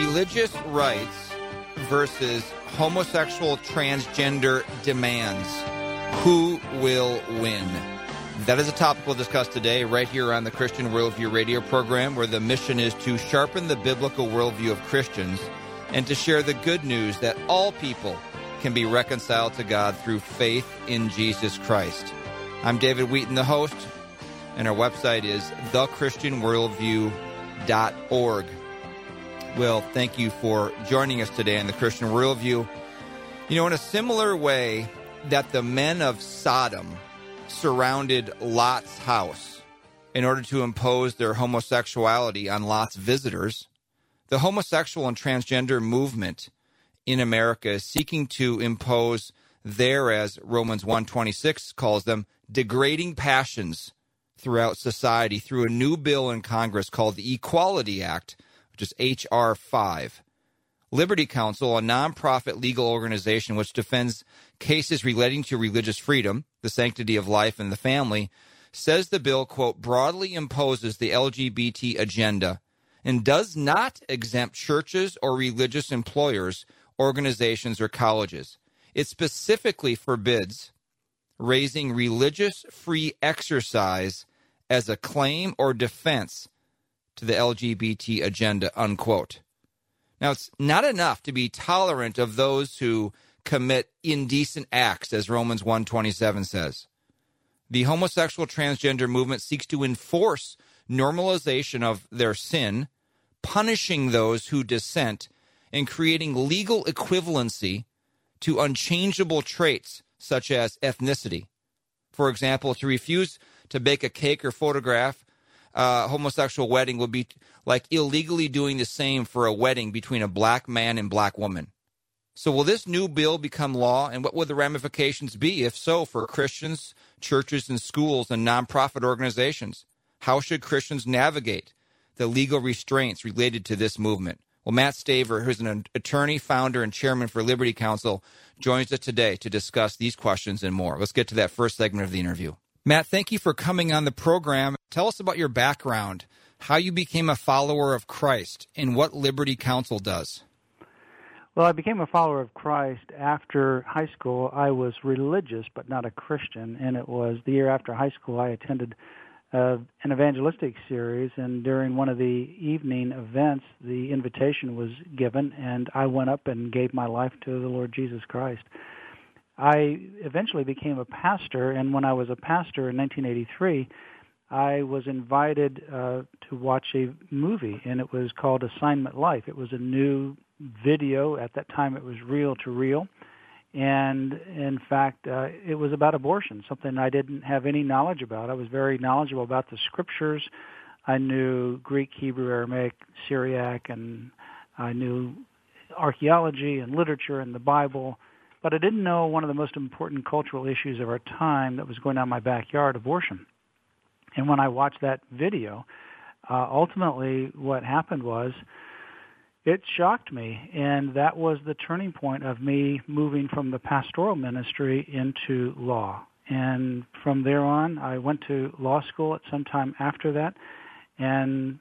Religious rights versus homosexual transgender demands. Who will win? That is a topic we'll discuss today right here on the Christian Worldview radio program, where the mission is to sharpen the biblical worldview of Christians and to share the good news that all people can be reconciled to God through faith in Jesus Christ. I'm David Wheaton, the host, and our website is thechristianworldview.org. Well, thank you for joining us today on the Christian Worldview. You know, in a similar way that the men of Sodom surrounded Lot's house in order to impose their homosexuality on Lot's visitors, the homosexual and transgender movement in America is seeking to impose their, as Romans 1:26 calls them, degrading passions throughout society through a new bill in Congress called the Equality Act, which is H.R. 5. Liberty Counsel, a nonprofit legal organization which defends cases relating to religious freedom, the sanctity of life and the family, says the bill, quote, broadly imposes the LGBT agenda and does not exempt churches or religious employers, organizations, or colleges. It specifically forbids raising religious free exercise as a claim or defense to the LGBT agenda, unquote. Now, it's not enough to be tolerant of those who commit indecent acts, as Romans 1:27 says. The homosexual transgender movement seeks to enforce normalization of their sin, punishing those who dissent, and creating legal equivalency to unchangeable traits such as ethnicity. For example, to refuse to bake a cake or photograph a homosexual wedding would be like illegally doing the same for a wedding between a black man and black woman. So will this new bill become law, and what would the ramifications be, if so, for Christians, churches, and schools and nonprofit organizations? How should Christians navigate the legal restraints related to this movement? Well, Matt Staver, who's an attorney, founder, and chairman for Liberty Counsel, joins us today to discuss these questions and more. Let's get to that first segment of the interview. Matt, thank you for coming on the program. Tell us about your background, how you became a follower of Christ, and what Liberty Counsel does. Well, I became a follower of Christ after high school. I was religious but not a Christian, and it was the year after high school I attended an evangelistic series, and during one of the evening events, the invitation was given, and I went up and gave my life to the Lord Jesus Christ. I eventually became a pastor, and when I was a pastor in 1983, I was invited to watch a movie, and it was called Assignment Life. It was a new video. At that time, it was reel to reel, and in fact, it was about abortion, something I didn't have any knowledge about. I was very knowledgeable about the Scriptures. I knew Greek, Hebrew, Aramaic, Syriac, and I knew archaeology and literature and the Bible, but I didn't know one of the most important cultural issues of our time that was going on in my backyard, abortion. And when I watched that video, ultimately what happened was it shocked me, and that was the turning point of me moving from the pastoral ministry into law. And from there on, I went to law school at some time after that and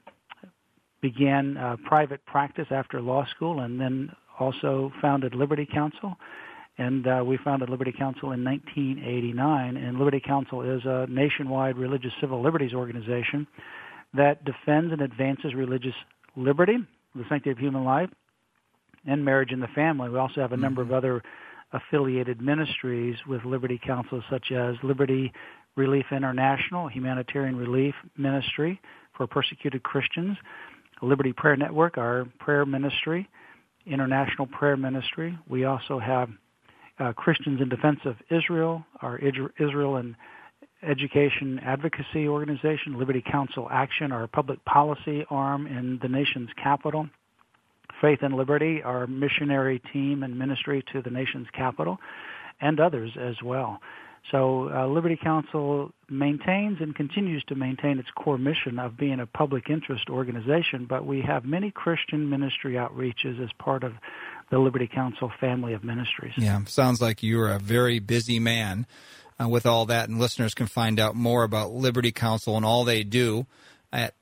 began private practice after law school, and then also founded Liberty Counsel. And we founded Liberty Counsel in 1989, and Liberty Counsel is a nationwide religious civil liberties organization that defends and advances religious liberty, the sanctity of human life, and marriage and the family. We also have a number of other affiliated ministries with Liberty Counsel, such as Liberty Relief International, humanitarian relief ministry for persecuted Christians, Liberty Prayer Network, our prayer ministry, international prayer ministry. We also have Christians in Defense of Israel, our Israel and Education Advocacy Organization, Liberty Counsel Action, our public policy arm in the nation's capital, Faith and Liberty, our missionary team and ministry to the nation's capital, and others as well. So Liberty Counsel maintains and continues to maintain its core mission of being a public interest organization, but we have many Christian ministry outreaches as part of the Liberty Counsel family of ministries. Yeah, sounds like you're a very busy man with all that, and listeners can find out more about Liberty Counsel and all they do at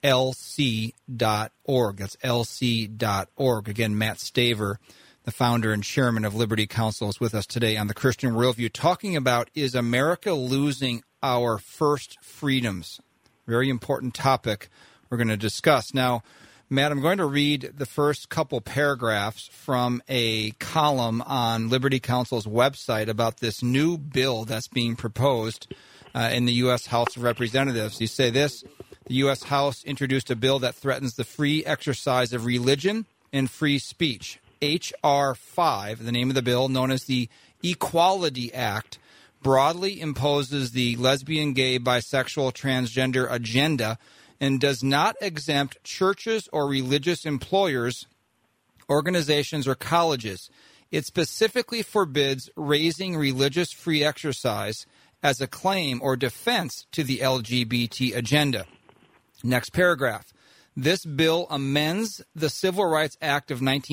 lc.org. That's lc.org. Again, Matt Staver, the founder and chairman of Liberty Counsel, is with us today on the Christian Worldview, talking about, is America losing our first freedoms? Very important topic we're going to discuss. Now, Matt, I'm going to read the first couple paragraphs from a column on Liberty Counsel's website about this new bill that's being proposed in the U.S. House of Representatives. You say this: the U.S. House introduced a bill that threatens the free exercise of religion and free speech. H.R. 5, the name of the bill, known as the Equality Act, broadly imposes the lesbian, gay, bisexual, transgender agenda and does not exempt churches or religious employers, organizations, or colleges. It specifically forbids raising religious free exercise as a claim or defense to the LGBT agenda. Next paragraph. This bill amends the Civil Rights Act of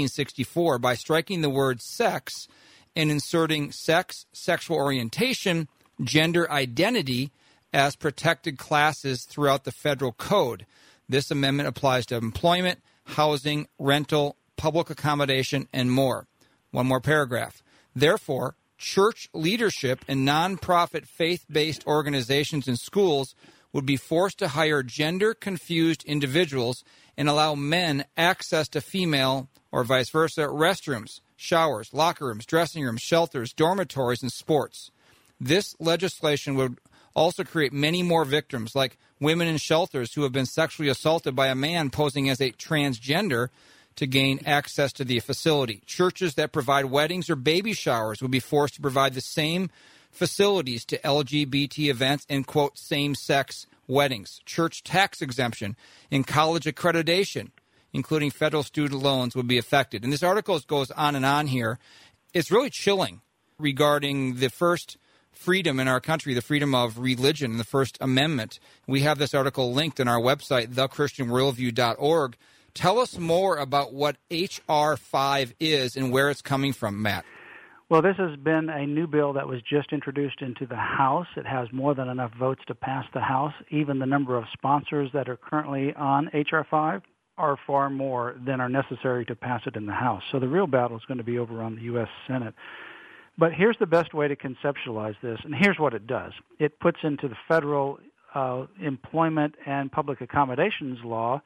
1964 by striking the word sex and inserting sex, sexual orientation, gender identity as protected classes throughout the federal code. This amendment applies to employment, housing, rental, public accommodation, and more. One more paragraph. Therefore, church leadership and nonprofit faith-based organizations and schools would be forced to hire gender-confused individuals and allow men access to female, or vice versa, restrooms, showers, locker rooms, dressing rooms, shelters, dormitories, and sports. This legislation would also create many more victims, like women in shelters who have been sexually assaulted by a man posing as a transgender to gain access to the facility. Churches that provide weddings or baby showers would be forced to provide the same facilities to LGBT events and, quote, same-sex weddings. Church tax exemption and college accreditation, including federal student loans, would be affected. And this article goes on and on here. It's really chilling regarding the first freedom in our country, the freedom of religion, the First Amendment. We have this article linked on our website, thechristianworldview.org. Tell us more about what H.R. 5 is and where it's coming from, Matt. Well, this has been a new bill that was just introduced into the House. It has more than enough votes to pass the House. Even the number of sponsors that are currently on H.R. 5 are far more than are necessary to pass it in the House. So the real battle is going to be over on the U.S. Senate. But here's the best way to conceptualize this, and here's what it does. It puts into the federal employment and public accommodations law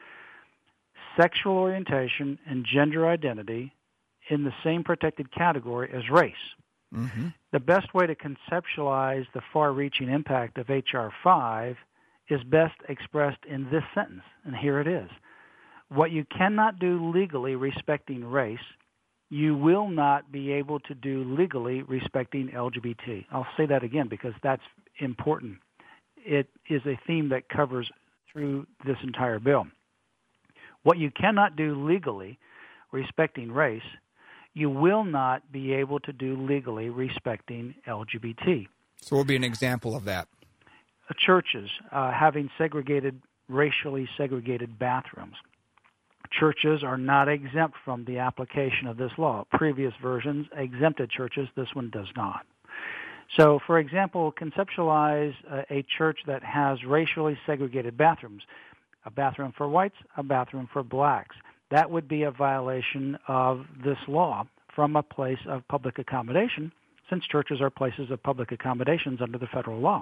sexual orientation and gender identity in the same protected category as race. Mm-hmm. The best way to conceptualize the far-reaching impact of H.R. 5 is best expressed in this sentence, and here it is. What you cannot do legally respecting race, you will not be able to do legally respecting LGBT. I'll say that again because that's important. It is a theme that covers through this entire bill. What you cannot do legally respecting race, you will not be able to do legally respecting LGBT. So what would be an example of that? Churches having racially segregated bathrooms. Churches are not exempt from the application of this law. Previous versions exempted churches. This one does not. So, for example, conceptualize a church that has racially segregated bathrooms. A bathroom for whites, a bathroom for blacks. That would be a violation of this law from a place of public accommodation, since churches are places of public accommodations under the federal law.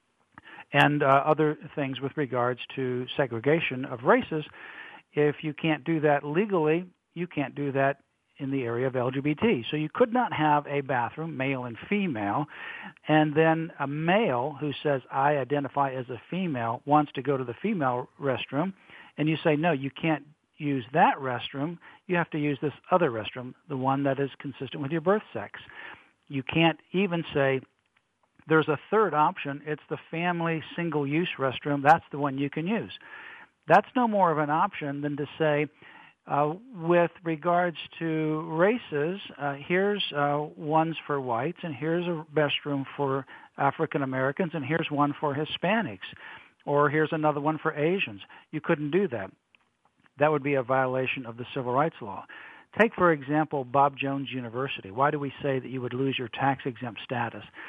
And other things with regards to segregation of races. If you can't do that legally, you can't do that in the area of LGBT. So you could not have a bathroom, male and female, and then a male who says, I identify as a female, wants to go to the female restroom, and you say, no, you can't use that restroom. You have to use this other restroom, the one that is consistent with your birth sex. You can't even say, there's a third option. It's the family single-use restroom. That's the one you can use. That's no more of an option than to say, with regards to races, here's ones for whites, and here's a restroom for African Americans, and here's one for Hispanics, or here's another one for Asians. You couldn't do that. That would be a violation of the Civil Rights Law. Take, for example, Bob Jones University. Why do we say that you would lose your tax-exempt status?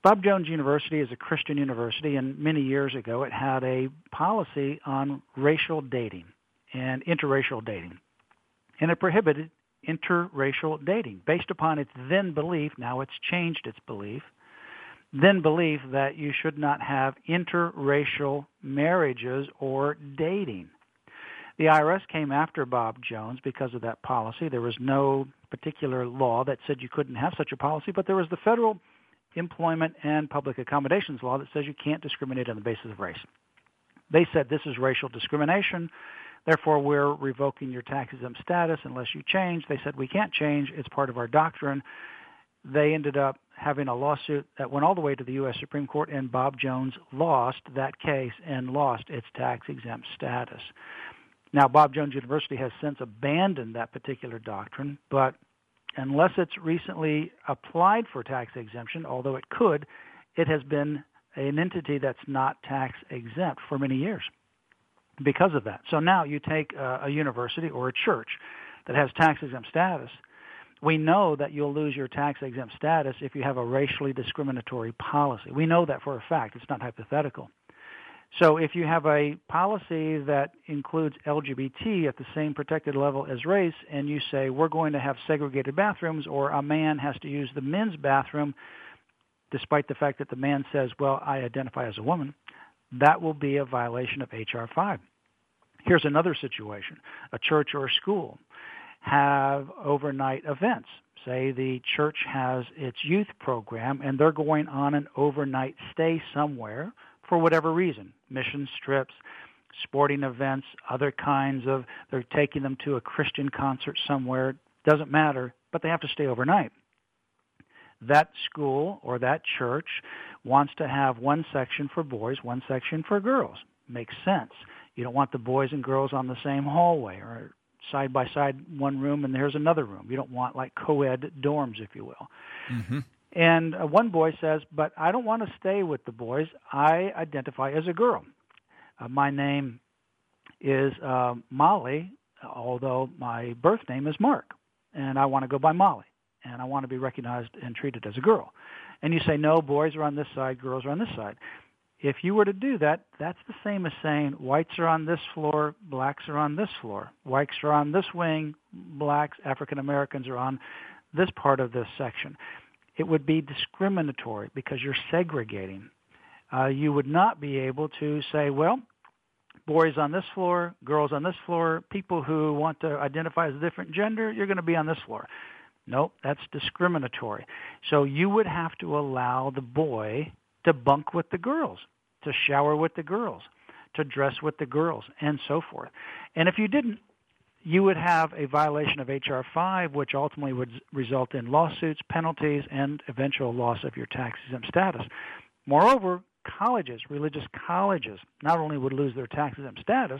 Bob Jones University is a Christian university, and many years ago it had a policy on racial dating and interracial dating. And it prohibited interracial dating based upon its then belief, now it's changed its belief, then belief that you should not have interracial marriages or dating. The IRS came after Bob Jones because of that policy. There was no particular law that said you couldn't have such a policy, but there was the federal Employment and Public Accommodations law that says you can't discriminate on the basis of race. They said this is racial discrimination, therefore we're revoking your tax-exempt status unless you change. They said we can't change, it's part of our doctrine. They ended up having a lawsuit that went all the way to the U.S. Supreme Court, and Bob Jones lost that case and lost its tax-exempt status. Now, Bob Jones University has since abandoned that particular doctrine, but unless it's recently applied for tax exemption, although it could, it has been an entity that's not tax exempt for many years because of that. So now you take a university or a church that has tax exempt status. We know that you'll lose your tax exempt status if you have a racially discriminatory policy. We know that for a fact. It's not hypothetical. So if you have a policy that includes LGBT at the same protected level as race, and you say we're going to have segregated bathrooms, or a man has to use the men's bathroom despite the fact that the man says, well, I identify as a woman, that will be a violation of H.R. 5. Here's another situation. A church or a school have overnight events. Say the church has its youth program, and they're going on an overnight stay somewhere for whatever reason, mission trips, sporting events, other kinds of, they're taking them to a Christian concert somewhere, doesn't matter, but they have to stay overnight. That school or that church wants to have one section for boys, one section for girls. Makes sense. You don't want the boys and girls on the same hallway or side by side, one room and there's another room. You don't want like co-ed dorms, if you will. Mm-hmm. And one boy says, but I don't want to stay with the boys. I identify as a girl. My name is Molly, although my birth name is Mark, and I want to go by Molly, and I want to be recognized and treated as a girl. And you say, no, boys are on this side, girls are on this side. If you were to do that, that's the same as saying whites are on this floor, blacks are on this floor. Whites are on this wing, blacks, African Americans are on this part of this section. It would be discriminatory because you're segregating. You would not be able to say, well, boys on this floor, girls on this floor, people who want to identify as a different gender, you're going to be on this floor. Nope, that's discriminatory. So you would have to allow the boy to bunk with the girls, to shower with the girls, to dress with the girls, and so forth. And if you didn't, you would have a violation of H.R. 5, which ultimately would result in lawsuits, penalties, and eventual loss of your tax-exempt status. Moreover, colleges, religious colleges, not only would lose their tax-exempt status,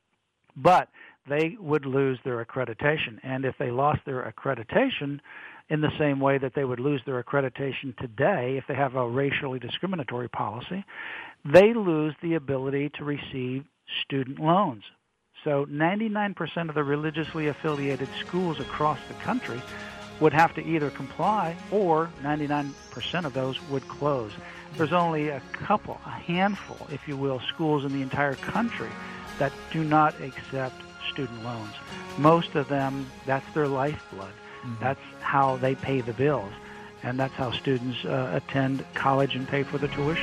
but they would lose their accreditation. And if they lost their accreditation in the same way that they would lose their accreditation today if they have a racially discriminatory policy, they lose the ability to receive student loans. So 99% of the religiously affiliated schools across the country would have to either comply or 99% of those would close. There's only a handful, if you will, schools in the entire country that do not accept student loans. Most of them, that's their lifeblood. Mm-hmm. That's how they pay the bills, and that's how students attend college and pay for the tuition.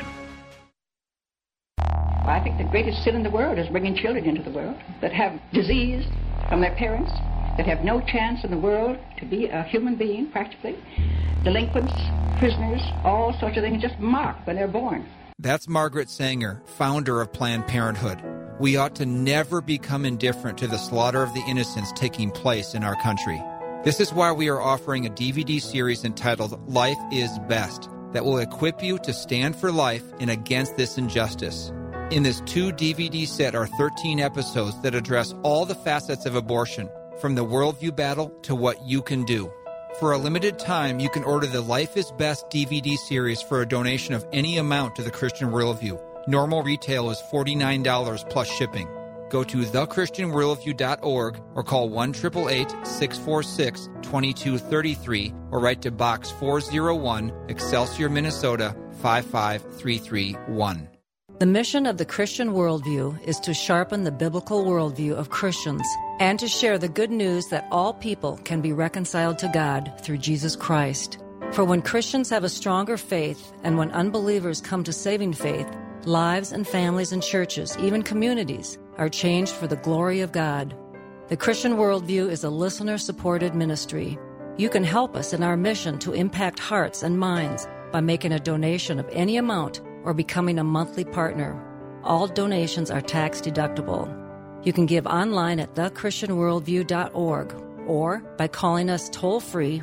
I think the greatest sin in the world is bringing children into the world that have disease from their parents, that have no chance in the world to be a human being, practically. Delinquents, prisoners, all sorts of things just marked when they're born. That's Margaret Sanger, founder of Planned Parenthood. We ought to never become indifferent to the slaughter of the innocents taking place in our country. This is why we are offering a DVD series entitled Life is Best that will equip you to stand for life and against this injustice. In this 2-DVD set are 13 episodes that address all the facets of abortion, from the worldview battle to what you can do. For a limited time, you can order the Life is Best DVD series for a donation of any amount to the Christian Worldview. Normal retail is $49 plus shipping. Go to thechristianworldview.org or call 1-888-646-2233 or write to Box 401, Excelsior, Minnesota 55331. The mission of the Christian Worldview is to sharpen the biblical worldview of Christians and to share the good news that all people can be reconciled to God through Jesus Christ. For when Christians have a stronger faith and when unbelievers come to saving faith, lives and families and churches, even communities, are changed for the glory of God. The Christian Worldview is a listener-supported ministry. You can help us in our mission to impact hearts and minds by making a donation of any amount or becoming a monthly partner. All donations are tax-deductible. You can give online at thechristianworldview.org or by calling us toll-free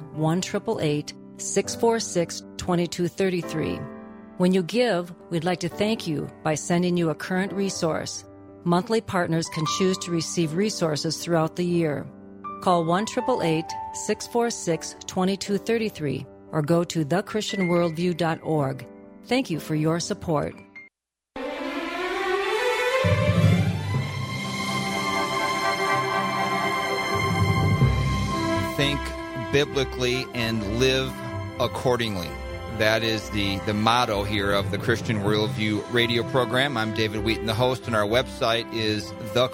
1-888-646-2233. When you give, we'd like to thank you by sending you a current resource. Monthly partners can choose to receive resources throughout the year. Call 1-888-646-2233 or go to thechristianworldview.org. Thank you for your support. Think biblically and live accordingly. That is the motto here of the Christian Worldview radio program. I'm David Wheaton, the host, and our website is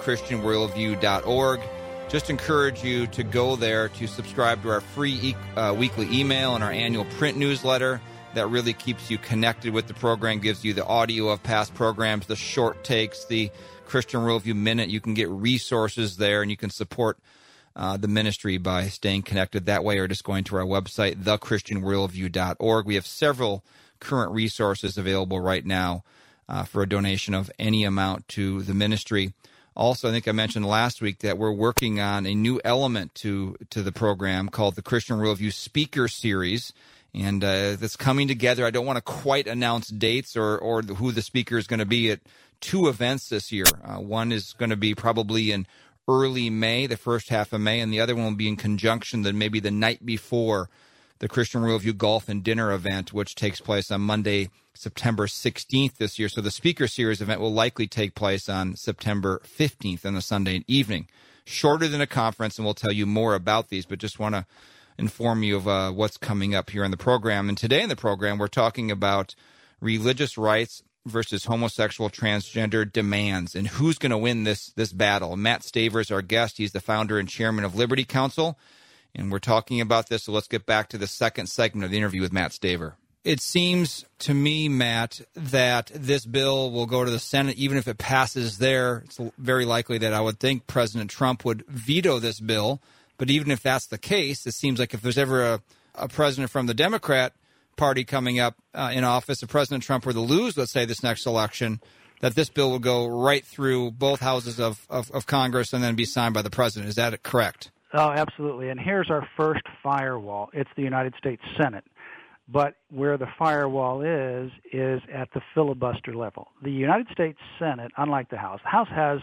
thechristianworldview.org. Just encourage you to go there to subscribe to our free weekly email and our annual print newsletter. That really keeps you connected with the program, gives you the audio of past programs, the short takes, the Christian Worldview Minute. You can get resources there, and you can support the ministry by staying connected that way or just going to our website, thechristianworldview.org. We have several current resources available right now for a donation of any amount to the ministry. Also, I think I mentioned last week that we're working on a new element to the program called the Christian Worldview Speaker Series, and that's coming together. I don't want to quite announce dates or who the speaker is going to be at two events this year. One is going to be probably in early May, the first half of May, and the other one will be in conjunction maybe the night before the Christian Worldview Golf and Dinner event, which takes place on Monday, September 16th this year. So the Speaker Series event will likely take place on September 15th on a Sunday evening. Shorter than a conference, and we'll tell you more about these, but just want to inform you of what's coming up here in the program. And today in the program, we're talking about religious rights versus homosexual transgender demands and who's going to win this battle. Matt Staver is our guest. He's the founder and chairman of Liberty Counsel, and we're talking about this, so let's get back to the second segment of the interview with Matt Staver. It seems to me, Matt, that this bill will go to the Senate. Even if it passes there, it's very likely that I would think President Trump would veto this bill. But even if that's the case, it seems like if there's ever a president from the Democrat Party coming up in office, if President Trump were to lose, let's say, this next election, that this bill will go right through both houses of Congress and then be signed by the president. Is that correct? Oh, absolutely. And here's our first firewall. It's the United States Senate. But where the firewall is at the filibuster level. The United States Senate, unlike the House has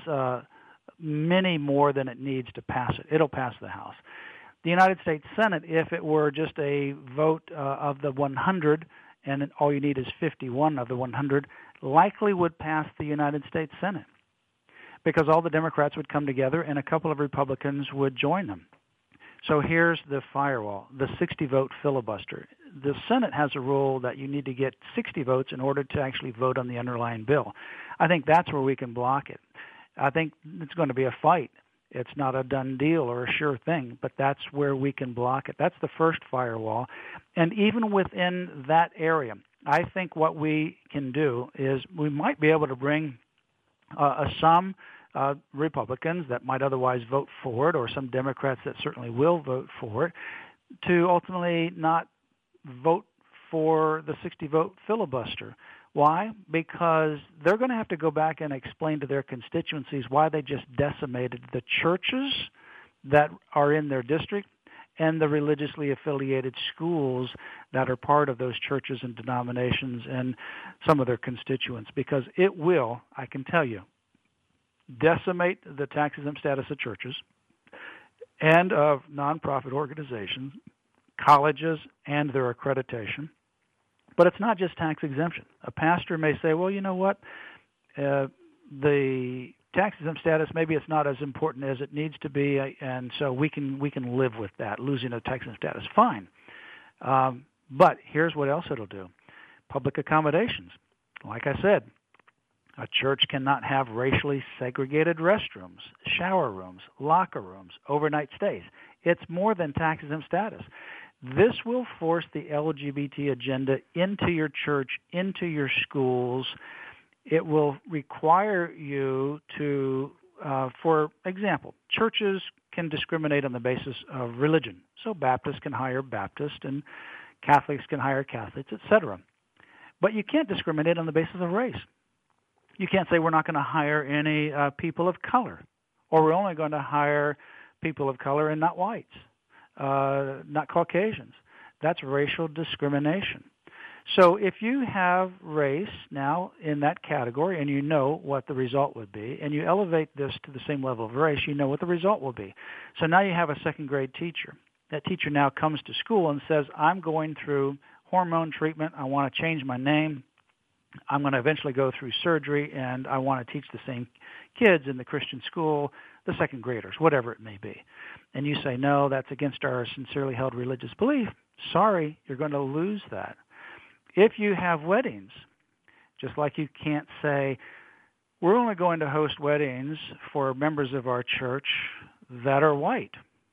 many more than it needs to pass it. It'll pass the House. The United States Senate, if it were just a vote of the 100, and all you need is 51 of the 100, likely would pass the United States Senate because all the Democrats would come together and a couple of Republicans would join them. So here's the firewall, the 60-vote filibuster. The Senate has a rule that you need to get 60 votes in order to actually vote on the underlying bill. I think that's where we can block it. I think it's going to be a fight. It's not a done deal or a sure thing, but that's where we can block it. That's the first firewall. And even within that area, I think what we can do is we might be able to bring some Republicans that might otherwise vote for it, or some Democrats that certainly will vote for it, to ultimately not vote for the 60-vote filibuster. Why? Because they're going to have to go back and explain to their constituencies why they just decimated the churches that are in their district and the religiously affiliated schools that are part of those churches and denominations and some of their constituents, because it will, I can tell you, decimate the tax-exempt status of churches and of nonprofit organizations, colleges, and their accreditation. But it's not just tax exemption. A pastor may say, well, you know what, the tax-exempt status, maybe it's not as important as it needs to be, and so we can live with that, losing a tax-exempt status. Fine. But here's what else it'll do. public accommodations. Like I said, a church cannot have racially segregated restrooms, shower rooms, locker rooms, overnight stays. It's more than tax-exempt status. This will force the LGBT agenda into your church, into your schools. It will require you to, for example, churches can discriminate on the basis of religion. So Baptists can hire Baptists and Catholics can hire Catholics, etc. But you can't discriminate on the basis of race. You can't say we're not going to hire any people of color, or we're only going to hire people of color and not whites, not Caucasians. That's racial discrimination. So if you have race now in that category and you know what the result would be, and you elevate this to the same level of race, you know what the result will be. So now you have a second-grade teacher. That teacher now comes to school and says, I'm going through hormone treatment. I want to change my name. I'm going to eventually go through surgery, and I want to teach the same kids in the Christian school, the second graders, whatever it may be. And you say, no, that's against our sincerely held religious belief. Sorry, you're going to lose that. If you have weddings, just like you can't say, we're only going to host weddings for members of our church that are white.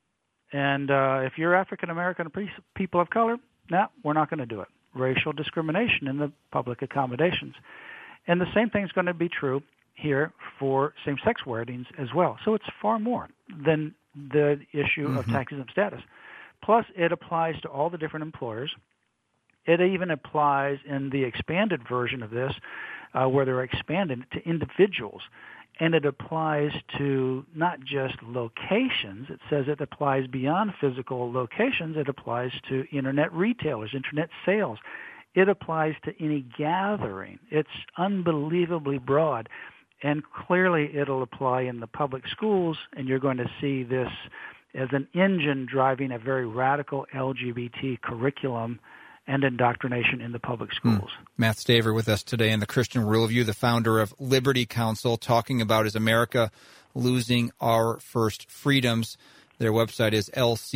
And if you're African-American people of color, no, we're not going to do it. Racial discrimination in the public accommodations. And the same thing is going to be true here for same-sex weddings as well. So it's far more than the issue of tax-exempt status. Plus, it applies to all the different employers. It even applies in the expanded version of this, where they're expanding it to individuals. And it applies to not just locations. It says it applies beyond physical locations. It applies to internet retailers, internet sales. It applies to any gathering. It's unbelievably broad. And clearly it'll apply in the public schools, and you're going to see this as an engine driving a very radical LGBT curriculum and indoctrination in the public schools. Matt Staver with us today in the Christian Worldview, the founder of Liberty Counsel, talking about Is America Losing Our First Freedoms? Their website is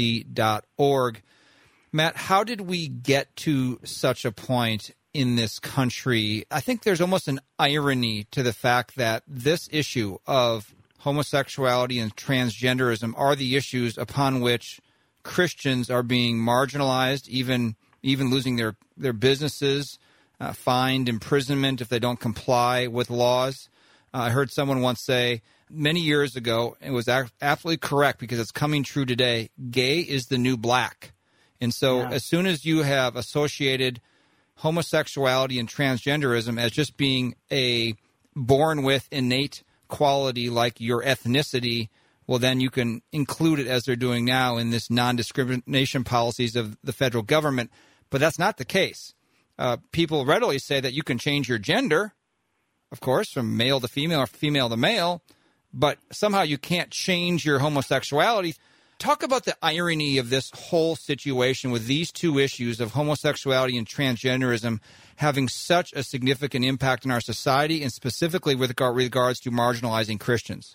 lc.org. Matt, how did we get to such a point in this country? I think there's almost an irony to the fact that this issue of homosexuality and transgenderism are the issues upon which Christians are being marginalized, even losing their businesses, fined, imprisonment if they don't comply with laws. I heard someone once say many years ago, it was absolutely correct because it's coming true today, gay is the new black. And so as soon as you have associated homosexuality and transgenderism as just being a born with innate quality like your ethnicity, well, then you can include it as they're doing now in this non-discrimination policies of the federal government. But that's not the case. People readily say that you can change your gender, of course, from male to female or female to male, but somehow you can't change your homosexuality. Talk about the irony of this whole situation with these two issues of homosexuality and transgenderism having such a significant impact in our society, and specifically with regards to marginalizing Christians.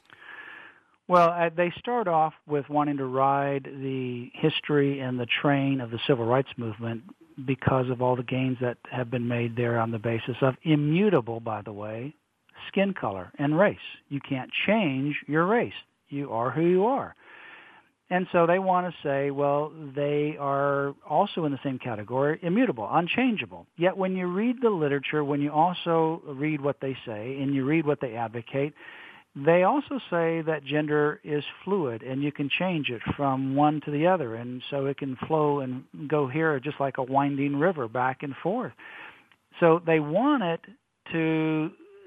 Well, they start off with wanting to ride the history and the train of the civil rights movement because of all the gains that have been made there on the basis of immutable, by the way, skin color and race. You can't change your race. You are who you are. And so they want to say, well, they are also in the same category, immutable, unchangeable. Yet when you read the literature, when you also read what they say and you read what they advocate, they also say that gender is fluid and you can change it from one to the other. And so it can flow and go here just like a winding river back and forth. So they want it to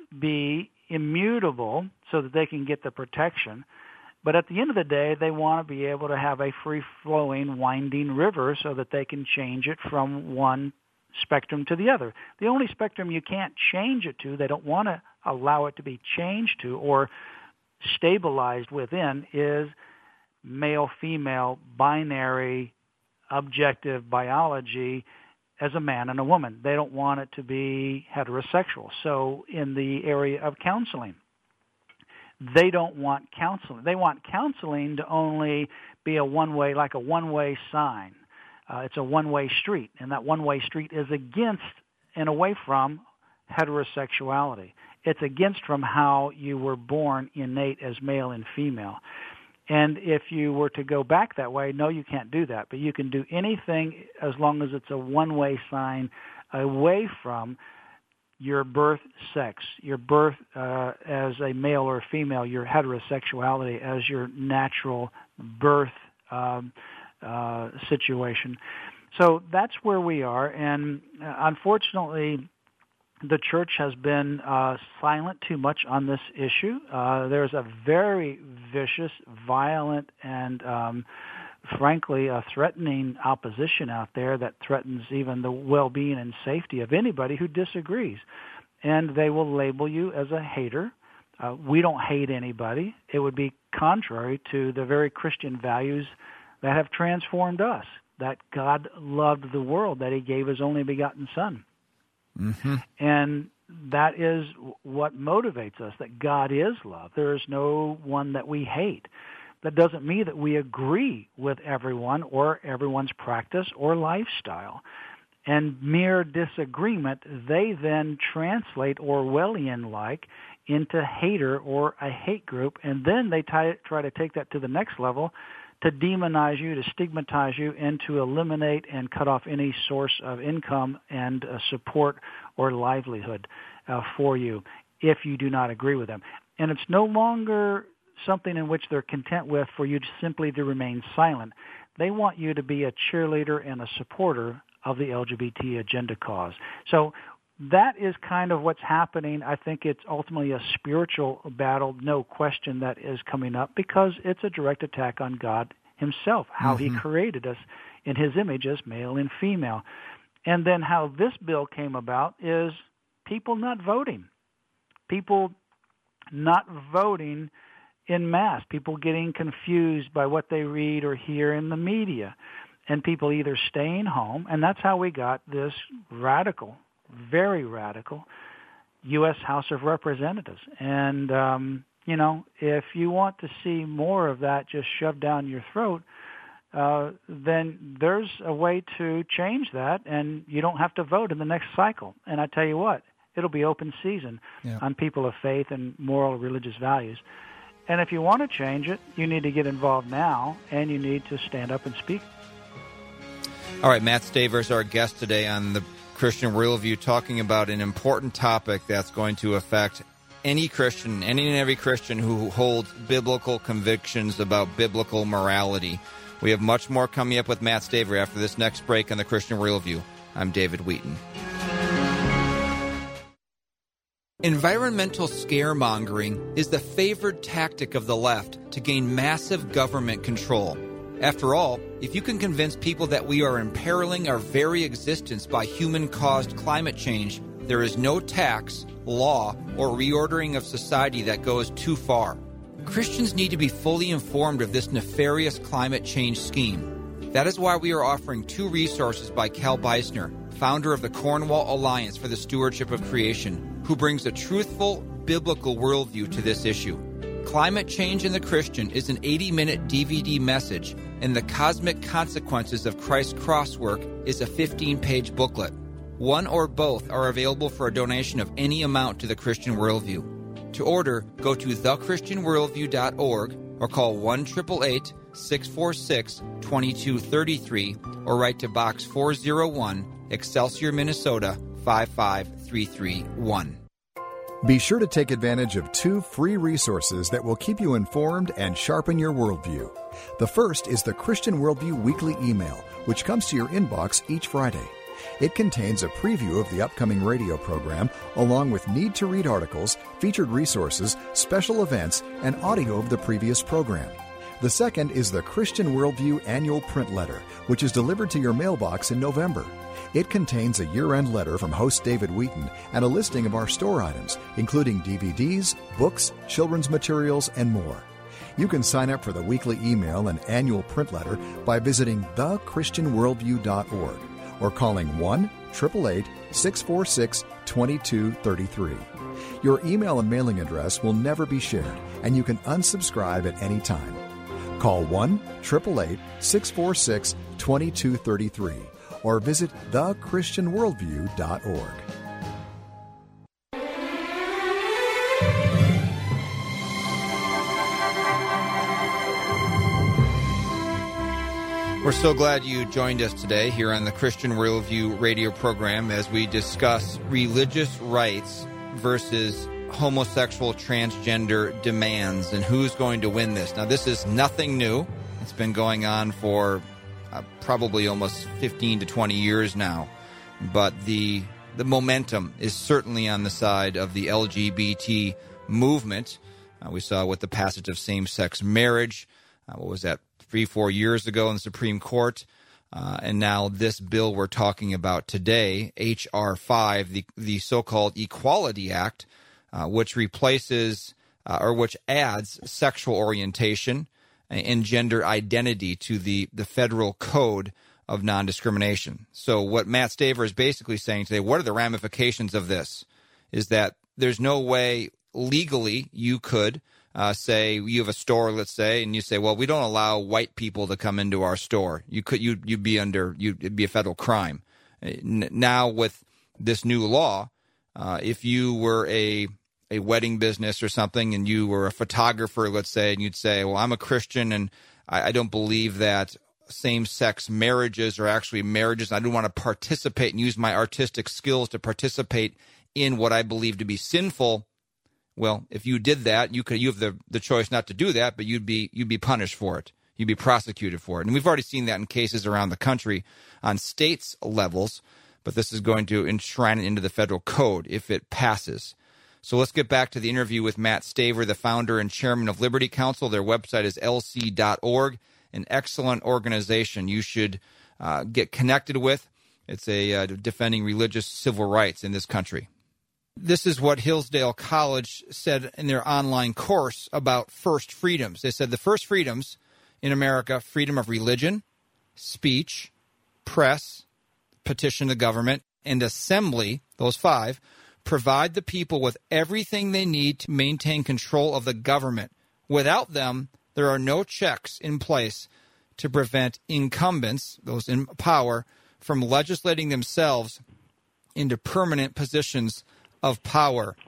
be immutable so that they can get the protection. But at the end of the day, they want to be able to have a free-flowing, winding river so that they can change it from one spectrum to the other. The only spectrum you can't change it to, they don't want to allow it to be changed to or stabilized within, is male-female, binary, objective biology as a man and a woman. They don't want it to be heterosexual. So in the area of counseling, they don't want counseling. They want counseling to only be a one-way, like a one-way sign. It's a one-way street, and that one-way street is against and away from heterosexuality. It's against from how you were born innate as male and female. And if you were to go back that way, no, you can't do that. But you can do anything as long as it's a one-way sign away from your birth sex, your birth as a male or female, your heterosexuality as your natural birth situation. So that's where we are. And unfortunately, the church has been silent too much on this issue. There's a very vicious, violent, and frankly, a threatening opposition out there that threatens even the well-being and safety of anybody who disagrees. And they will label you as a hater. We don't hate anybody. It would be contrary to the very Christian values that have transformed us, that God loved the world, that he gave his only begotten Son. Mm-hmm. And that is what motivates us, that God is love. There is no one that we hate. That doesn't mean that we agree with everyone or everyone's practice or lifestyle. And mere disagreement, they then translate Orwellian-like into hater or a hate group, and then they try to take that to the next level to demonize you, to stigmatize you, and to eliminate and cut off any source of income and support or livelihood for you if you do not agree with them. And it's no longer something in which they're content with for you to simply to remain silent. They want you to be a cheerleader and a supporter of the LGBT agenda cause. So that is kind of what's happening. I think it's ultimately a spiritual battle, no question, that is coming up, because it's a direct attack on God himself, how he created us in his image as male and female. And then how this bill came about is people not voting. People not voting en masse, people getting confused by what they read or hear in the media, and people either staying home, and that's how we got this radical, very radical U.S. House of Representatives. And, if you want to see more of that just shoved down your throat, then there's a way to change that, and you don't have to vote in the next cycle. And I tell you what, it'll be open season on people of faith and moral religious values. And if you want to change it, you need to get involved now, and you need to stand up and speak. All right, Matt Staver is our guest today on the Christian Worldview, talking about an important topic that's going to affect any Christian, any and every Christian who holds biblical convictions about biblical morality. We have much more coming up with Matt Staver after this next break on the Christian Worldview. I'm David Wheaton. Environmental scaremongering is the favored tactic of the left to gain massive government control. After all, if you can convince people that we are imperiling our very existence by human-caused climate change, there is no tax, law, or reordering of society that goes too far. Christians need to be fully informed of this nefarious climate change scheme. That is why we are offering 2 resources by Cal Beisner, founder of the Cornwall Alliance for the Stewardship of Creation, who brings a truthful, biblical worldview to this issue. Climate Change in the Christian is an 80-minute DVD message, and The Cosmic Consequences of Christ's Crosswork is a 15-page booklet. One or both are available for a donation of any amount to the Christian Worldview. To order, go to thechristianworldview.org or call 1-888-646-2233 or write to Box 401, Excelsior, Minnesota 55331. Be sure to take advantage of 2 free resources that will keep you informed and sharpen your worldview. The first is the Christian Worldview Weekly Email, which comes to your inbox each Friday. It contains a preview of the upcoming radio program, along with need-to-read articles, featured resources, special events, and audio of the previous program. The second is the Christian Worldview Annual Print Letter, which is delivered to your mailbox in November. It contains a year-end letter from host David Wheaton and a listing of our store items, including DVDs, books, children's materials, and more. You can sign up for the weekly email and annual print letter by visiting thechristianworldview.org or calling 1-888-646-2233. Your email and mailing address will never be shared, and you can unsubscribe at any time. Call 1-888-646-2233 or visit thechristianworldview.org. We're so glad you joined us today here on the Christian Worldview radio program as we discuss religious rights versus homosexual transgender demands and who's going to win this. Now, this is nothing new. It's been going on for probably almost 15 to 20 years now. But the momentum is certainly on the side of the LGBT movement. We saw with the passage of same-sex marriage. What was that? 3-4 years ago in the Supreme Court, and now this bill we're talking about today, H.R. 5, the so-called Equality Act, which replaces or which adds sexual orientation and gender identity to the federal code of non-discrimination. So what Matt Staver is basically saying today, what are the ramifications of this, is that there's no way legally you could say you have a store, let's say, and you say, well, we don't allow white people to come into our store. It'd be a federal crime. Now with this new law, if you were a wedding business or something and you were a photographer, let's say, and you'd say, well, I'm a Christian and I don't believe that same-sex marriages are actually marriages. I don't want to participate and use my artistic skills to participate in what I believe to be sinful. Well, if you did that, you have the choice not to do that, but you'd be punished for it. You'd be prosecuted for it. And we've already seen that in cases around the country on states levels, but this is going to enshrine it into the federal code if it passes. So let's get back to the interview with Matt Staver, the founder and chairman of Liberty Counsel. Their website is lc.org, an excellent organization you should get connected with. It's a defending religious civil rights in this country. This is what Hillsdale College said in their online course about first freedoms. They said the first freedoms in America, freedom of religion, speech, press, petition the government, and assembly, those 5, provide the people with everything they need to maintain control of the government. Without them, there are no checks in place to prevent incumbents, those in power, from legislating themselves into permanent positions of power.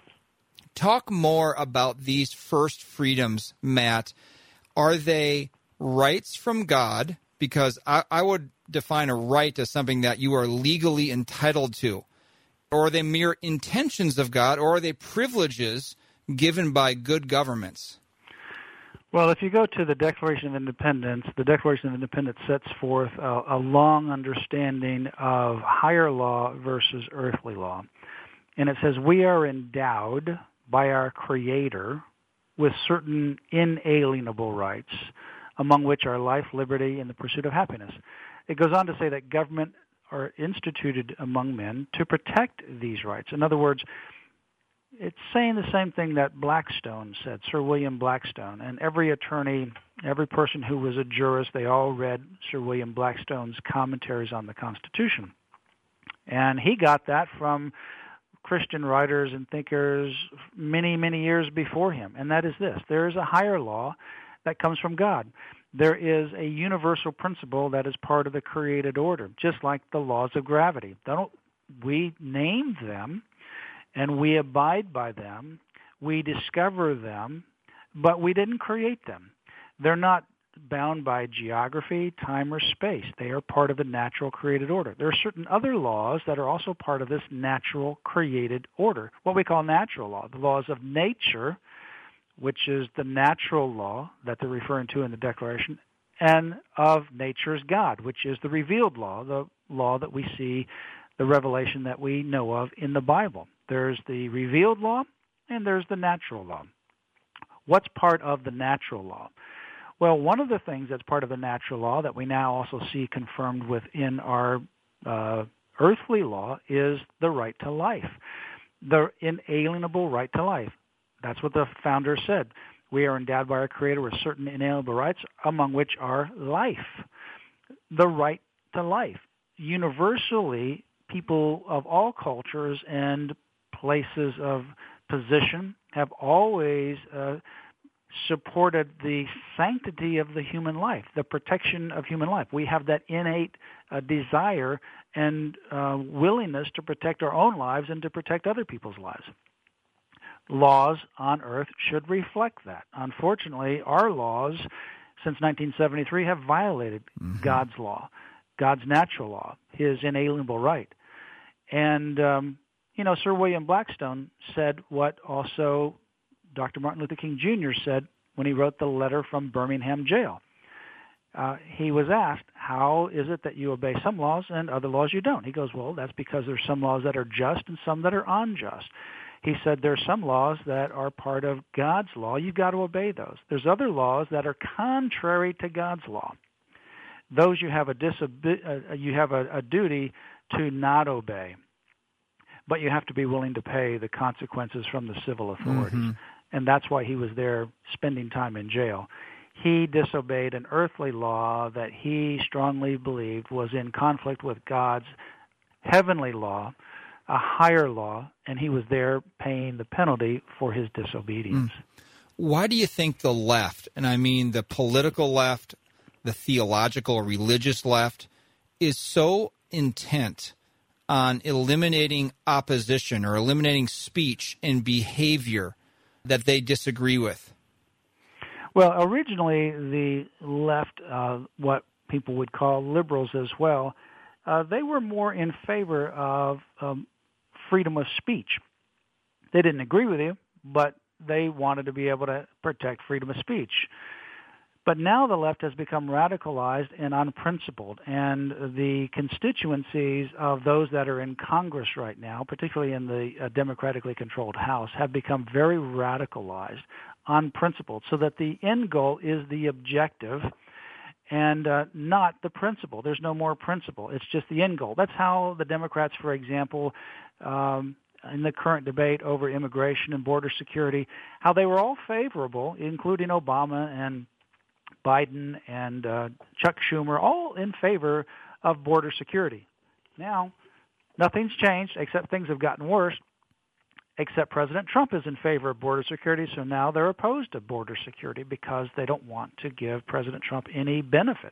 Talk more about these first freedoms, Matt. Are they rights from God? Because I would define a right as something that you are legally entitled to. Or are they mere intentions of God, or are they privileges given by good governments? Well, if you go to the Declaration of Independence, the Declaration of Independence sets forth a long understanding of higher law versus earthly law. And it says, we are endowed by our Creator with certain inalienable rights, among which are life, liberty, and the pursuit of happiness. It goes on to say that government are instituted among men to protect these rights. In other words, it's saying the same thing that Blackstone said, Sir William Blackstone. And every attorney, every person who was a jurist, they all read Sir William Blackstone's commentaries on the Constitution. And he got that from Christian writers and thinkers many, many years before him, and that is this. There is a higher law that comes from God. There is a universal principle that is part of the created order, just like the laws of gravity. We name them, and we abide by them. We discover them, but we didn't create them. They're not bound by geography, time, or space. They are part of the natural created order. There are certain other laws that are also part of this natural created order, what we call natural law, the laws of nature, which is the natural law that they're referring to in the Declaration, and of nature's God, which is the revealed law, the law that we see, the revelation that we know of in the Bible. There's the revealed law, and there's the natural law. What's part of the natural law? Well, one of the things that's part of the natural law that we now also see confirmed within our earthly law is the right to life, the inalienable right to life. That's what the founder said. We are endowed by our Creator with certain inalienable rights, among which are life, the right to life. Universally, people of all cultures and places of position have always supported the sanctity of the human life, the protection of human life. We have that innate desire and willingness to protect our own lives and to protect other people's lives. Laws on earth should reflect that. Unfortunately, our laws since 1973 have violated God's law, God's natural law, his inalienable right. And, Sir William Blackstone said what also Dr. Martin Luther King Jr. said when he wrote the letter from Birmingham jail. He was asked, how is it that you obey some laws and other laws you don't? He goes, well, that's because there's some laws that are just and some that are unjust. He said there's some laws that are part of God's law. You've got to obey those. There's other laws that are contrary to God's law. Those you have a duty to not obey, but you have to be willing to pay the consequences from the civil authorities. And that's why he was there spending time in jail. He disobeyed an earthly law that he strongly believed was in conflict with God's heavenly law, a higher law, and he was there paying the penalty for his disobedience. Why do you think the left, and I mean the political left, the theological or religious left, is so intent on eliminating opposition or eliminating speech and behavior that they disagree with? Well, originally the left, what people would call liberals as well, they were more in favor of freedom of speech. They didn't agree with you, but they wanted to be able to protect freedom of speech. But now the left has become radicalized and unprincipled, and the constituencies of those that are in Congress right now, particularly in the democratically controlled House, have become very radicalized, unprincipled, so that the end goal is the objective and not the principle. There's no more principle. It's just the end goal. That's how the Democrats, for example, in the current debate over immigration and border security, how they were all favorable, including Obama and Biden and Chuck Schumer, all in favor of border security. Now, nothing's changed except things have gotten worse, except President Trump is in favor of border security, so now they're opposed to border security because they don't want to give President Trump any benefit.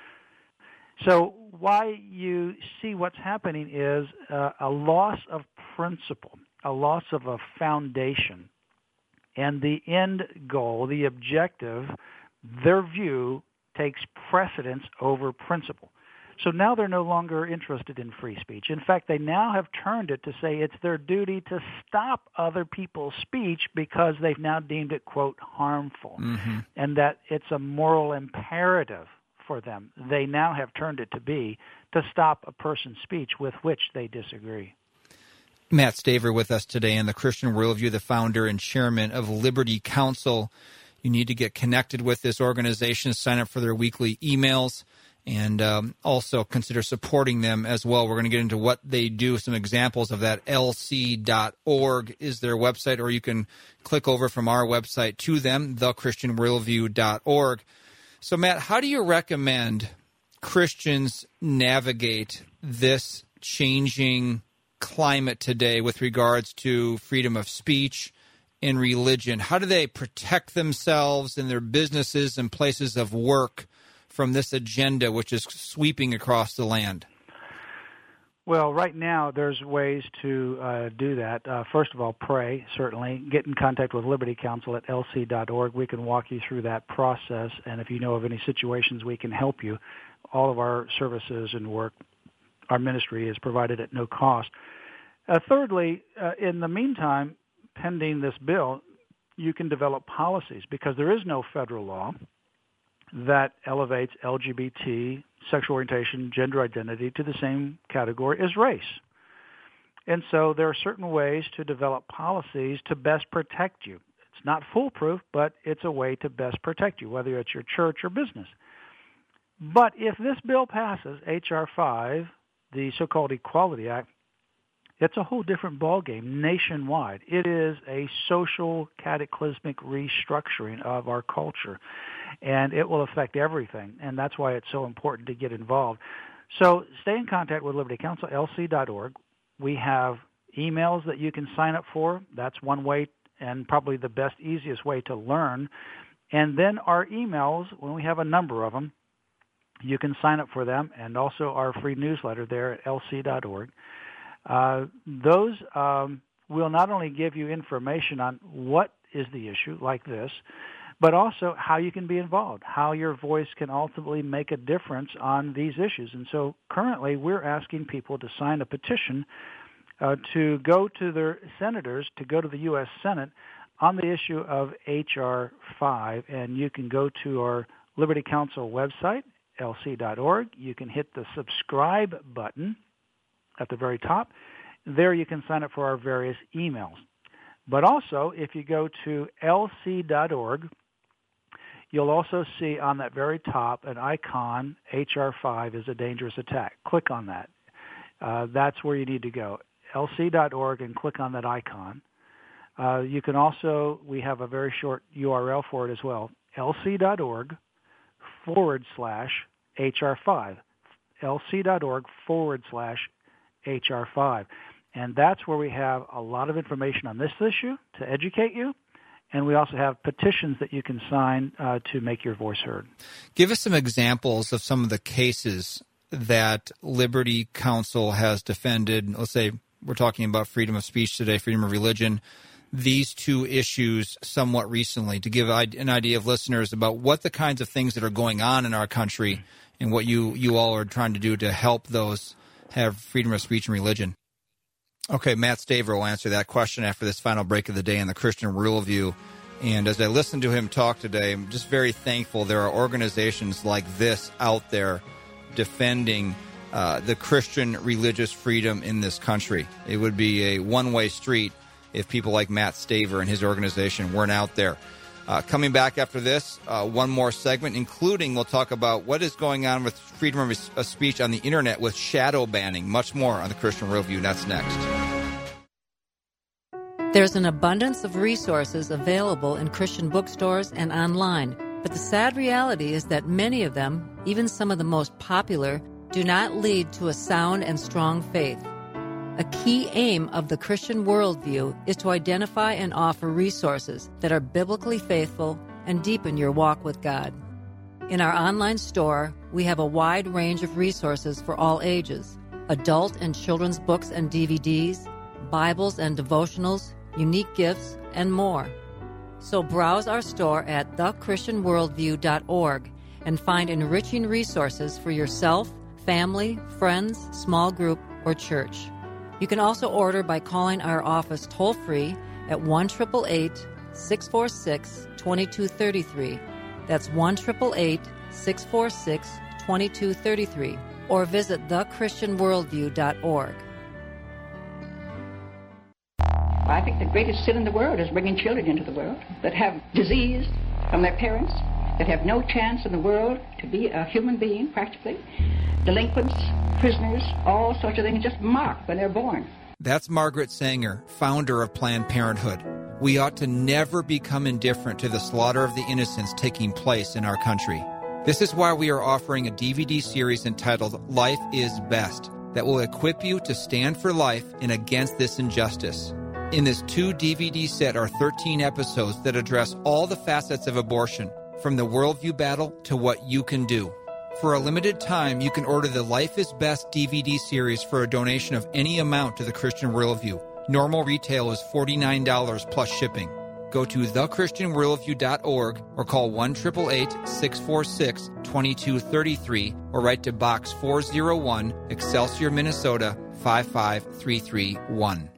So why you see what's happening is a loss of principle, a loss of a foundation, and the end goal, the objective, their view takes precedence over principle. So now they're no longer interested in free speech. In fact, they now have turned it to say it's their duty to stop other people's speech because they've now deemed it, quote, harmful, and that it's a moral imperative for them. They now have turned it to be to stop a person's speech with which they disagree. Matt Staver with us today on the Christian Worldview, the founder and chairman of Liberty Counsel. You need to get connected with this organization, sign up for their weekly emails, and also consider supporting them as well. We're going to get into what they do, some examples of that. lc.org is their website, or you can click over from our website to them, thechristianworldview.org. So, Matt, how do you recommend Christians navigate this changing climate today with regards to freedom of speech and religion? How do they protect themselves and their businesses and places of work from this agenda which is sweeping across the land? Well, right now there's ways to do that. First of all, pray, certainly. Get in contact with Liberty Counsel at lc.org. We can walk you through that process, and if you know of any situations, we can help you. All of our services and work, our ministry is provided at no cost. Thirdly, in the meantime, pending this bill, you can develop policies because there is no federal law that elevates LGBT, sexual orientation, gender identity to the same category as race. And so there are certain ways to develop policies to best protect you. It's not foolproof, but it's a way to best protect you, whether it's your church or business. But if this bill passes, H.R. 5, the so-called Equality Act, it's a whole different ballgame nationwide. It is a social cataclysmic restructuring of our culture, and it will affect everything, and that's why it's so important to get involved. So stay in contact with Liberty Counsel, lc.org. We have emails that you can sign up for. That's one way and probably the best, easiest way to learn. And then our emails, when we have a number of them, you can sign up for them, and also our free newsletter there at lc.org. Those will not only give you information on what is the issue, like this, but also how you can be involved, how your voice can ultimately make a difference on these issues. And so currently we're asking people to sign a petition to go to their senators, to go to the U.S. Senate on the issue of H.R. 5. And you can go to our Liberty Counsel website, lc.org. You can hit the subscribe button at the very top. There you can sign up for our various emails. But also, if you go to lc.org, you'll also see on that very top an icon, H.R. 5 is a dangerous attack. Click on that. That's where you need to go, lc.org, and click on that icon. You can also, we have a very short URL for it as well, lc.org/HR5, lc.org/HR5. And that's where we have a lot of information on this issue to educate you. And we also have petitions that you can sign to make your voice heard. Give us some examples of some of the cases that Liberty Counsel has defended. Let's say we're talking about freedom of speech today, freedom of religion, these two issues somewhat recently, to give an idea of listeners about what the kinds of things that are going on in our country and what you all are trying to do to help those have freedom of speech and religion. Okay, Matt Staver will answer that question after this final break of the day on the Christian Worldview. And as I listen to him talk today, I'm just very thankful there are organizations like this out there defending the Christian religious freedom in this country. It would be a one-way street if people like Matt Staver and his organization weren't out there. Coming back after this, one more segment, including we'll talk about what is going on with freedom of speech on the Internet with shadow banning. Much more on the Christian Worldview. That's next. There's an abundance of resources available in Christian bookstores and online, but the sad reality is that many of them, even some of the most popular, do not lead to a sound and strong faith. A key aim of the Christian Worldview is to identify and offer resources that are biblically faithful and deepen your walk with God. In our online store, we have a wide range of resources for all ages: adult and children's books and DVDs, Bibles and devotionals, unique gifts, and more. So browse our store at thechristianworldview.org and find enriching resources for yourself, family, friends, small group, or church. You can also order by calling our office toll-free at 1-888-646-2233. That's 1-888-646-2233. Or visit thechristianworldview.org. I think the greatest sin in the world is bringing children into the world that have disease from their parents, that have no chance in the world to be a human being, practically. Delinquents, prisoners, all sorts of things, just mocked when they're born. That's Margaret Sanger, founder of Planned Parenthood. We ought to never become indifferent to the slaughter of the innocents taking place in our country. This is why we are offering a DVD series entitled Life is Best that will equip you to stand for life and against this injustice. In this 2-DVD set are 13 episodes that address all the facets of abortion, from the worldview battle to what you can do. For a limited time, you can order the Life is Best DVD series for a donation of any amount to the Christian Worldview. Normal retail is $49 plus shipping. Go to thechristianworldview.org or call 1-888-646-2233 or write to Box 401, Excelsior, Minnesota 55331.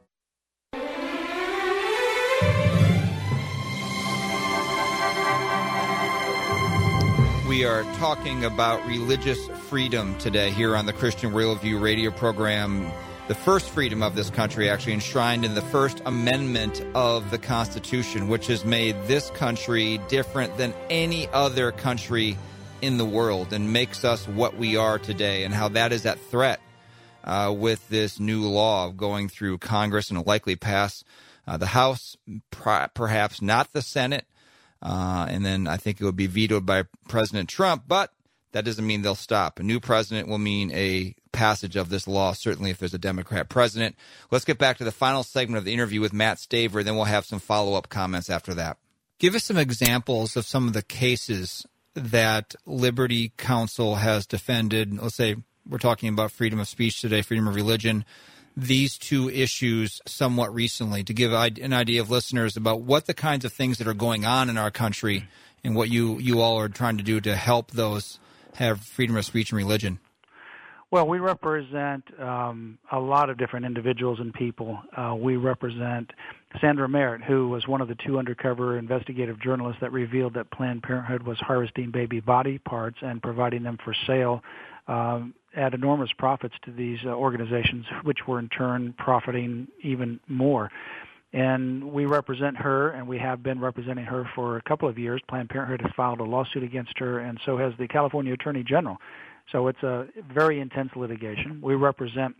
We are talking about religious freedom today here on the Christian Worldview radio program. The first freedom of this country actually enshrined in the First Amendment of the Constitution, which has made this country different than any other country in the world and makes us what we are today, and how that is at threat with this new law going through Congress and will likely pass the House, perhaps not the Senate. And then I think it would be vetoed by President Trump, but that doesn't mean they'll stop. A new president will mean a passage of this law, certainly if there's a Democrat president. Let's get back to the final segment of the interview with Matt Staver, then we'll have some follow-up comments after that. Give us some examples of some of the cases that Liberty Counsel has defended. Let's say we're talking about freedom of speech today, freedom of religion, these two issues somewhat recently, to give an idea of listeners about what the kinds of things that are going on in our country and what you all are trying to do to help those have freedom of speech and religion. Well, we represent a lot of different individuals and people. We represent Sandra Merritt, who was one of the 2 undercover investigative journalists that revealed that Planned Parenthood was harvesting baby body parts and providing them for sale at enormous profits to these organizations, which were in turn profiting even more. And we represent her, and we have been representing her for a couple of years. Planned Parenthood has filed a lawsuit against her, and so has the California Attorney General. So it's a very intense litigation. We represent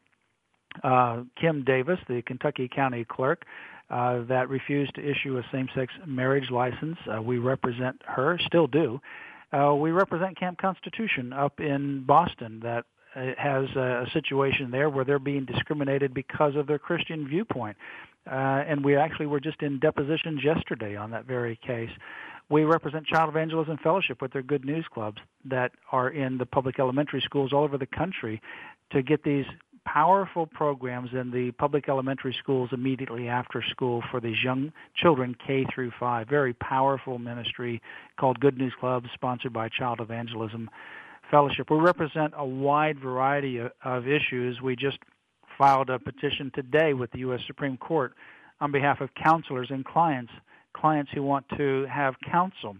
Kim Davis, the Kentucky County Clerk, that refused to issue a same-sex marriage license. We represent her, still do. We represent Camp Constitution up in Boston that has a situation there where they're being discriminated because of their Christian viewpoint. And we actually were just in depositions yesterday on that very case. We represent Child Evangelism Fellowship with their Good News Clubs that are in the public elementary schools all over the country to get these powerful programs in the public elementary schools immediately after school for these young children K through 5. Very powerful ministry called Good News Clubs, sponsored by Child Evangelism Fellowship. We represent a wide variety of issues. We just filed a petition today with the U.S. Supreme Court on behalf of counselors and clients who want to have counsel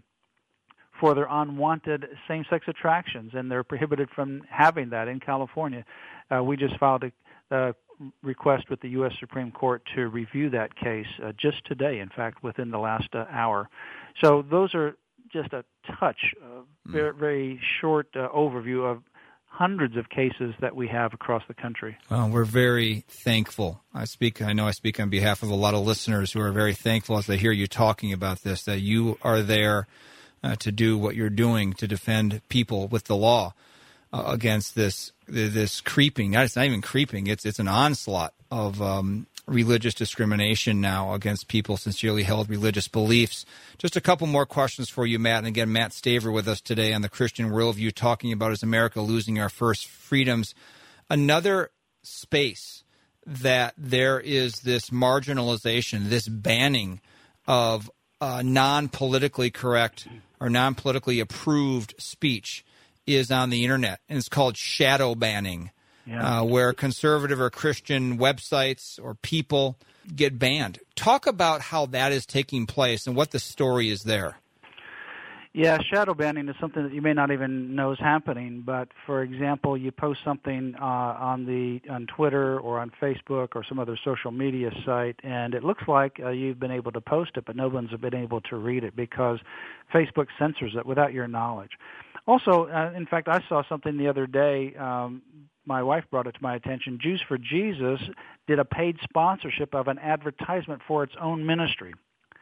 for their unwanted same-sex attractions, and they're prohibited from having that in California. We just filed a request with the U.S. Supreme Court to review that case just today, in fact, within the last hour. So those are just a touch, very, very short overview of hundreds of cases that we have across the country. Well, we're very thankful. I know I speak on behalf of a lot of listeners who are very thankful as they hear you talking about this, that you are there to do what you're doing to defend people with the law against this creeping. It's not even creeping. It's an onslaught of religious discrimination now against people sincerely held religious beliefs. Just a couple more questions for you, Matt. And again, Matt Staver with us today on the Christian Worldview, talking about Is America Losing Our First Freedoms? Another space that there is this marginalization, this banning of non-politically correct or non-politically approved speech is on the internet, and it's called shadow banning. Yeah. Where conservative or Christian websites or people get banned. Talk about how that is taking place and what the story is there. Yeah, shadow banning is something that you may not even know is happening. But, for example, you post something on Twitter or on Facebook or some other social media site, and it looks like you've been able to post it, but no one's been able to read it because Facebook censors it without your knowledge. Also, in fact, I saw something the other day. My wife brought it to my attention. Jews for Jesus did a paid sponsorship of an advertisement for its own ministry,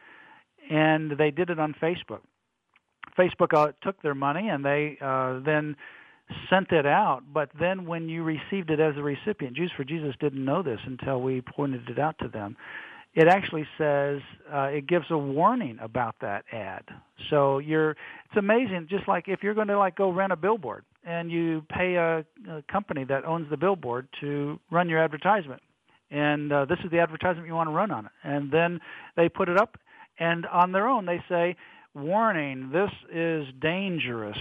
and they did it on Facebook. Facebook took their money, and they then sent it out. But then when you received it as a recipient, Jews for Jesus didn't know this until we pointed it out to them. It actually says, it gives a warning about that ad. So it's amazing, just like if you're going to go rent a billboard and you pay a company that owns the billboard to run your advertisement, and this is the advertisement you want to run on it. And then they put it up, and on their own they say, warning, this is dangerous.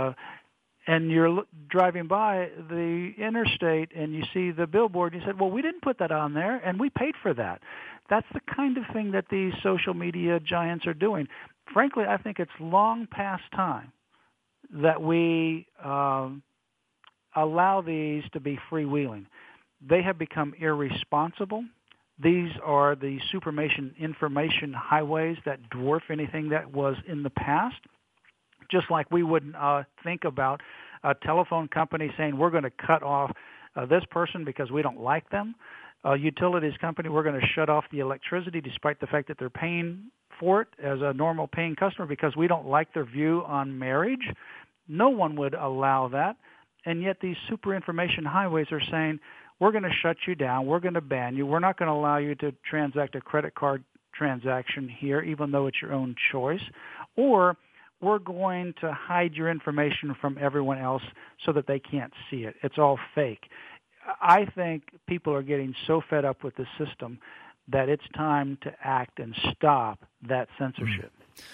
And you're driving by the interstate and you see the billboard, and you said, well, we didn't put that on there, and we paid for that. That's the kind of thing that these social media giants are doing. Frankly, I think it's long past time that we allow these to be freewheeling. They have become irresponsible. These are the information highways that dwarf anything that was in the past. Just like we wouldn't think about a telephone company saying we're going to cut off this person because we don't like them. A utilities company, we're going to shut off the electricity despite the fact that they're paying for it as a normal paying customer because we don't like their view on marriage. No one would allow that. And yet these super information highways are saying, we're going to shut you down, we're going to ban you, we're not going to allow you to transact a credit card transaction here, even though it's your own choice, or we're going to hide your information from everyone else so that they can't see it. It's all fake. I think people are getting so fed up with the system that it's time to act and stop that censorship.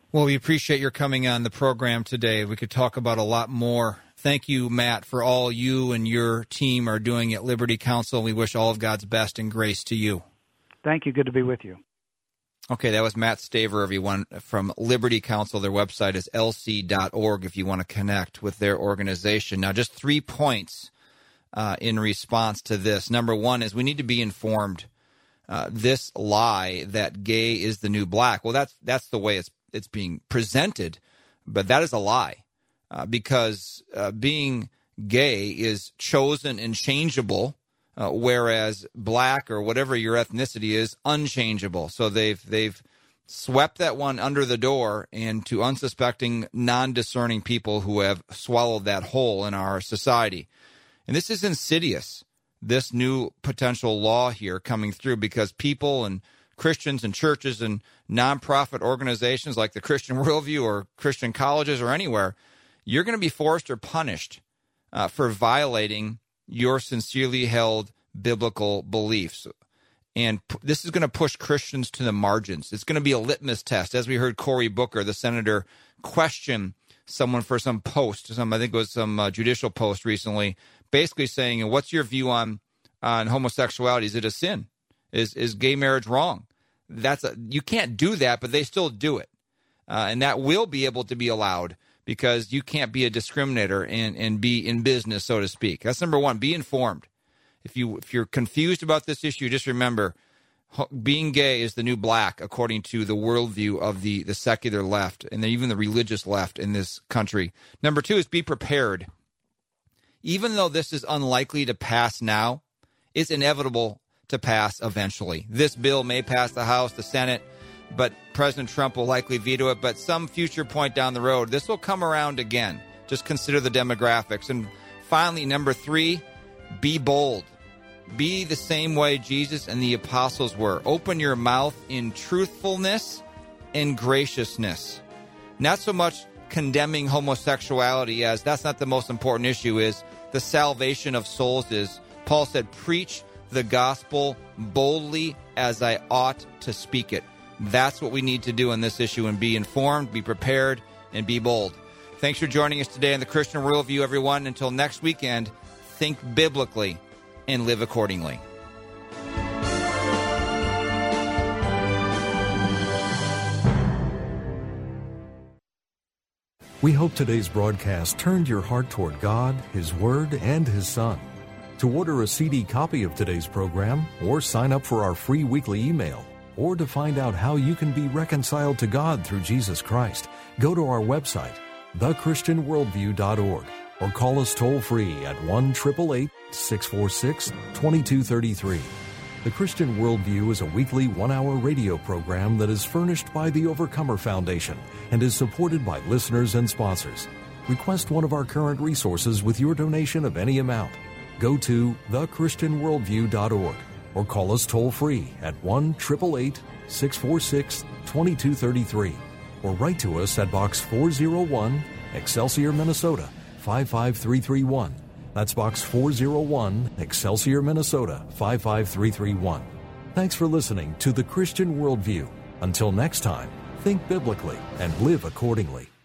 Well, we appreciate your coming on the program today. We could talk about a lot more. Thank you, Matt, for all you and your team are doing at Liberty Counsel. We wish all of God's best and grace to you. Thank you. Good to be with you. Okay, that was Matt Staver, everyone, from Liberty Counsel. Their website is lc.org if you want to connect with their organization. Now, just 3 points in response to this. Number one is we need to be informed. This lie that gay is the new black, well, that's the way it's being presented, but that is a lie. Because being gay is chosen and changeable, whereas black or whatever your ethnicity is unchangeable. So they've swept that one under the door and to unsuspecting, non-discerning people who have swallowed that whole in our society. And this is insidious, this new potential law here coming through, because people and Christians and churches and nonprofit organizations like the Christian Worldview or Christian colleges or anywhere, you're going to be forced or punished for violating your sincerely held biblical beliefs. And this is going to push Christians to the margins. It's going to be a litmus test. As we heard Cory Booker, the senator, question someone for some post, I think it was some judicial post recently, basically saying, what's your view on homosexuality? Is it a sin? Is gay marriage wrong? You can't do that, but they still do it. And that will be able to be allowed, because you can't be a discriminator and be in business, so to speak. That's number one. Be informed. If you're confused about this issue, just remember, being gay is the new black, according to the worldview of the secular left and even the religious left in this country. Number two is be prepared. Even though this is unlikely to pass now, it's inevitable to pass eventually. This bill may pass the House, the Senate, but President Trump will likely veto it. But some future point down the road, this will come around again. Just consider the demographics. And finally, number three, be bold. Be the same way Jesus and the apostles were. Open your mouth in truthfulness and graciousness. Not so much condemning homosexuality, as that's not the most important issue, is the salvation of souls is. Paul said, preach the gospel boldly as I ought to speak it. That's what we need to do on this issue, and be informed, be prepared, and be bold. Thanks for joining us today on the Christian Worldview, everyone. Until next weekend, think biblically and live accordingly. We hope today's broadcast turned your heart toward God, His Word, and His Son. To order a CD copy of today's program, or sign up for our free weekly email, or to find out how you can be reconciled to God through Jesus Christ, go to our website, thechristianworldview.org, or call us toll-free at 1-888-646-2233. The Christian Worldview is a weekly 1-hour radio program that is furnished by the Overcomer Foundation and is supported by listeners and sponsors. Request one of our current resources with your donation of any amount. Go to thechristianworldview.org or call us toll-free at 1-888-646-2233, or write to us at Box 401, Excelsior, Minnesota, 55331. That's Box 401, Excelsior, Minnesota, 55331. Thanks for listening to The Christian Worldview. Until next time, think biblically and live accordingly.